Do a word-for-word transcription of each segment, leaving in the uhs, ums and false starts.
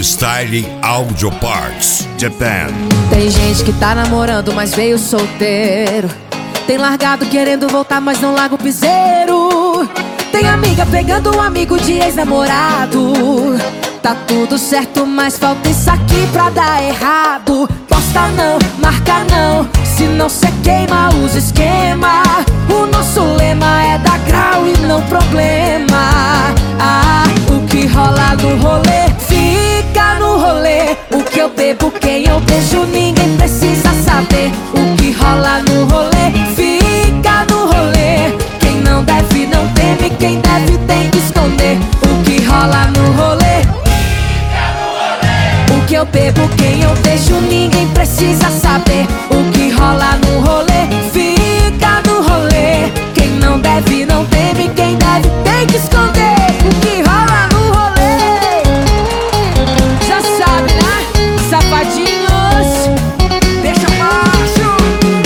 Style Audio Parts, Japan. Tem gente que tá namorando, mas veio solteiro. Tem largado querendo voltar, mas não larga o piseiro. Tem amiga pegando um amigo de ex-namorado. Tá tudo certo, mas falta isso aqui pra dar errado. Posta não, marca não, senão cê queima os esquema. O nosso lema é dar grau e não problema. Ah, o que rola no rolê, fica no rolê. O que eu bebo, quem eu beijo, ninguém precisa saber. O que rola no rolê, fica no rolê. Quem não deve não teme, quem deve tem que esconder. O que rola no rolê, fica no rolê. O que eu bebo, quem eu beijo, ninguém precisa saber. O que rola no rolê, fica no rolê. Quem não deve não teme, quem deve tem que esconder. O que rola no rolê, já sabe, né? Safadinhos, deixa baixo.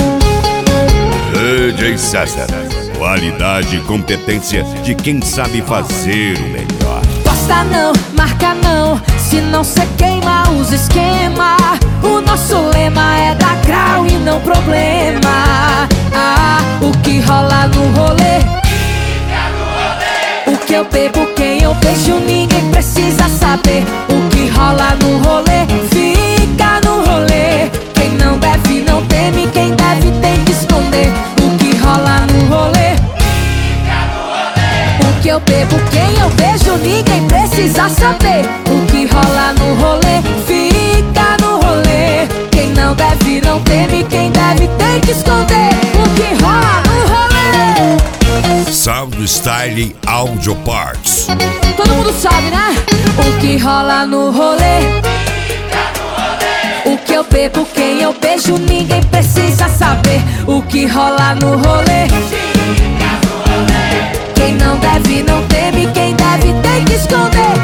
D J César, qualidade e competência de quem sabe fazer o melhor. Posta não, marca não, senão cê queima os esquema. O nosso lema é dar grau e não problema. Ah, o que rola no rolê, fica no rolê. O que eu bebo, quem eu beijo, ninguém precisa saber. O que rola no rolê, fica no rolê. Quem não deve não teme, quem deve tem que esconder. O que rola no rolê, fica no rolê. O que eu bebo, quem eu beijo, ninguém precisa saber. O que rola no rolê, fica no rolê. Quem não deve não teme, quem deve tem que esconder. O que rola no rolê, Sound Style Audio Parts. todo mundo sabe, né? O que rola no rolê, fica no rolê. O que eu bebo, quem eu beijo, ninguém precisa saber. O que rola no rolê, fica no rolê. Quem não deve não teme, quem deve tem que esconder.